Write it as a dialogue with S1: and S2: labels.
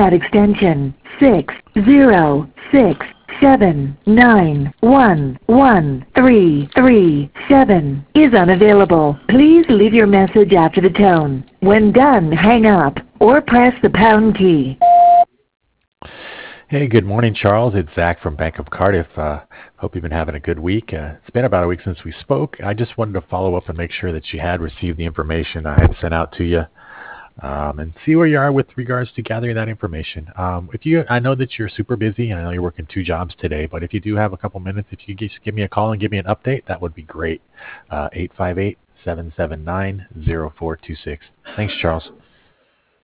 S1: at extension 606-791-1337 is unavailable. Please leave your message after the tone. When done, hang up or press the pound key.
S2: Hey, good morning, Charles. It's Zach from Bank of Cardiff. Hope you've been having a good week. It's been about a week since we spoke. I just wanted to follow up and make sure that you had received the information I had sent out to you, and see where you are with regards to gathering that information. I know that you're super busy, and I know you're working 2 jobs today, but if you do have a couple minutes, if you just give me a call and give me an update, that would be great. 858-779-0426. Thanks, Charles.